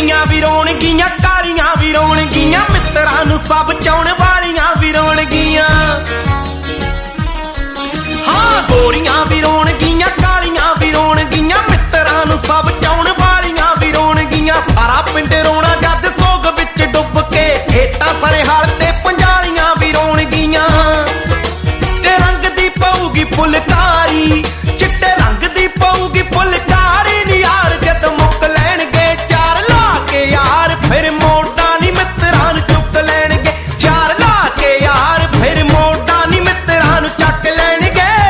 ਗੋਰੀਆਂ ਵੀ ਰੋਣਗੀਆਂ ਕਾਲੀਆਂ ਵੀ ਰੋਣਗੀਆਂ ਮਿੱਤਰਾਂ ਨੂੰ ਸਭ ਚਾਉਣ ਵਾਲੀਆਂ ਵੀ ਰੋਣਗੀਆਂ ਹਾਂ ਗੋਰੀਆਂ ਵੀ ਰੋਣਗੀਆਂ ਕਾਲੀਆਂ ਵੀ ਰੋਣਗੀਆਂ ਮਿੱਤਰਾਂ ਨੂੰ ਸਭ ਚਾਉਣ ਵਾਲੀਆਂ ਵੀ ਰੋਣਗੀਆਂ ਸਾਰਾ ਪਿੰਡ ਰੋਣਾ ਜਦ ਸੋਗ ਵਿੱਚ ਡੁੱਬ ਕੇ ਖੇਤਾਂ ਸਨੇਹਾਲ ਤੇ ਪੰਜਾਲੀਆਂ ਵੀ ਰੋਣਗੀਆਂ ਤੇ ਰੰਗ ਦੀ ਪਊਗੀ ਫੁਲਕਾਰੀ ਚਿੱਟੇ ਰੰਗ ਦੀ ਪਊਗੀ ਫੁਲਕਾਰੀ ਨੀ ਯਾਰ ਜਦ ਮੁੱਕ ਲੈਣਗੇ ਚਾਰ ਲਾ ਕੇ ਯਾਰ ਫਿਰ ਮੋਢਾ ਨੀ ਮਿੱਤਰਾਂ ਨੂੰ ਚੁੱਕ ਲੈਣਗੇ ਚਾਰ ਲਾ ਕੇ ਯਾਰ ਫਿਰ ਮੋਢਾ ਨੀ ਮਿੱਤਰਾਂ ਨੂੰ ਚੱਕ ਲੈਣਗੇ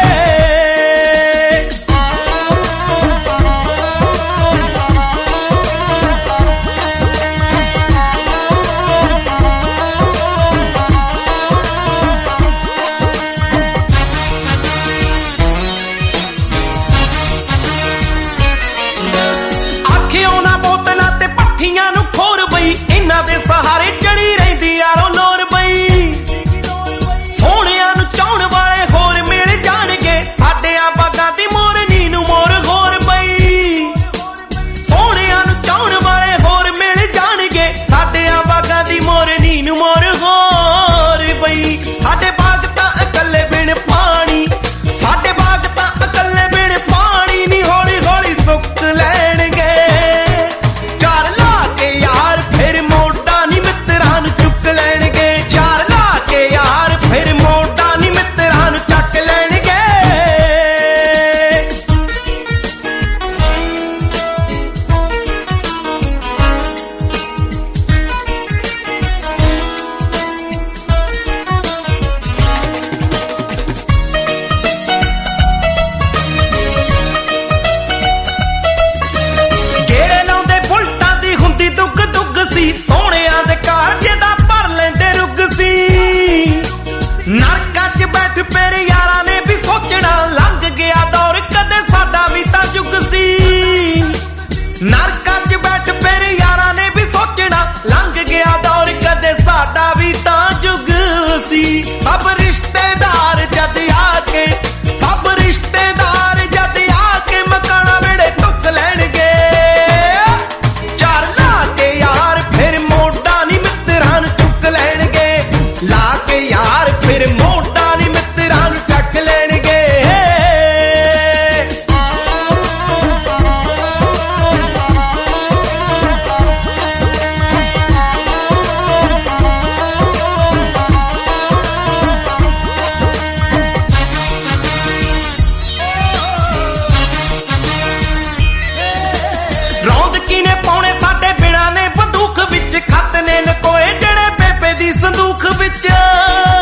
ਇਹਨਾਂ ਦੇ ਸਹਾਰੇ ਚੜੀ ਰਹਿੰਦੀ ਯਾਰੋ ਲੋਰ ਬਈ ਸੋਹਣਿਆਂ ਨੂੰ ਚਾਉਣ ਵਾਲੇ ਹੋਰ ਮਿਲ ਜਾਣਗੇ ਸਾਡਿਆਂ ਬਾਗਾਂ ਦੀ ਮੋਰਨੀ ਨੂੰ ਮੋਰ ਹੋਰ ਬਈ ਸੋਹਣਿਆਂ ਨੂੰ ਚਾਉਣ ਵਾਲੇ ਹੋਰ ਮਿਲ ਜਾਣਗੇ ਸਾਡਿਆਂ ਬਾਗਾਂ ਦੀ ਮੋਰਨੀ ਨੂੰ ਮੋਰ ਹੋਰ ਬਈ ਸਾਡੇ ਬਾਗ ਤਾਂ ਇਕੱਲੇ ਬਿਨ ਪਾਣੀ ਸਾਡੇ ਬਾਗ ਤਾਂ ਇਕੱਲੇ ਬਿਨ ਪਾਣੀ ਨੀ ਹੌਲੀ ਹੌਲੀ ਸੁੱਕ ਲੈਣਗੇ ਚਾਰ ਲਾ ਕੇ ਯਾਰ ਫਿਰ ਮੋਢਾ ਨੀ ਮਿੱਤਰਾਂ ਨੂੰ ਚੁੱਕ ਲੈਣਗੇ ਚਾਰ ਲਾ ਕੇ ਯਾਰ ਫਿਰ ਮੋਢਾ ਨੀ ਮਿੱਤਰਾਂ ਨੂੰ ਚੱਕ ਲੈਣਗੇ ਗੇੜੇ ਲਾਉਂਦੇ ਬੁਲਟਾਂ ਦੀ ਹੁੰਦੀ ਦੁੱਗ ਦੁੱਗ ਸੀ ਸੋਹਣਿਆਂ ਦੇ ਕਾਲਜੇ ਦਾ ਭਰ ਲੈਂਦੇ ਰੁੱਗ ਸੀ ਨਰਕਾਂ 'ਚ ਬੈਠ ਫਿਰ ਯਾਰਾਂ ਨੇ ਵੀ ਸੋਚਣਾ ਲੰਘ ਗਿਆ ਦੌਰ ਕਦੇ ਸਾਡਾ ਵੀ ਤਾਂ ਯੁੱਗ ਸੀ ਨਰਕਾਂ 'ਚ ਬੈਠ ਫਿਰ ਯਾਰਾਂ ਨੇ ਵੀ ਸੋਚਣਾ ਲੰਘ ਗਿਆ ਦੌਰ ਕਦੇ ਸਾਡਾ ਵੀ ਤਾਂ ਯੁੱਗ ਸੀ ਸਭ ਰਿਸ਼ਤੇਦਾਰ ਜਦ ਆ ਕੇ ਸਭ ਰਿਸ਼ਤੇਦਾਰ ਜਦ ਆ ਕੇ ਮਕਾਨਾ ਵੇੜੇ ਟੁੱਕ ਲੈਣਗੇ ਚਾਰ ਲਾ ਕੇ ਯਾਰ ਫਿਰ ਮੋਢਾ ਨੀ ਮਿੱਤਰਾਂ ਨੂੰ ਚੁੱਕ ਲੈਣਗੇ ਲਾ ਕੇ ਯਾਰ ਫਿਰ ਮੋਢਾ ਨੀ ਮਿੱਤਰਾਂ ਨੂੰ ਚੱਕ ਲੈਣਗੇ ਰੌਂਦ ਕਿਨੇ ਪਾਉਣੇ ਸਾਡੇ ਬਿਨਾਂ ਨੇ ਬੰਦੂਕ ਵਿੱਚ ਖੱਤ ਨੇ ਲਕੋਏ ਜਿਹੜੇ ਬੇਬੇ ਦੀ ਸੰਦੂਖ ਵਿੱਚ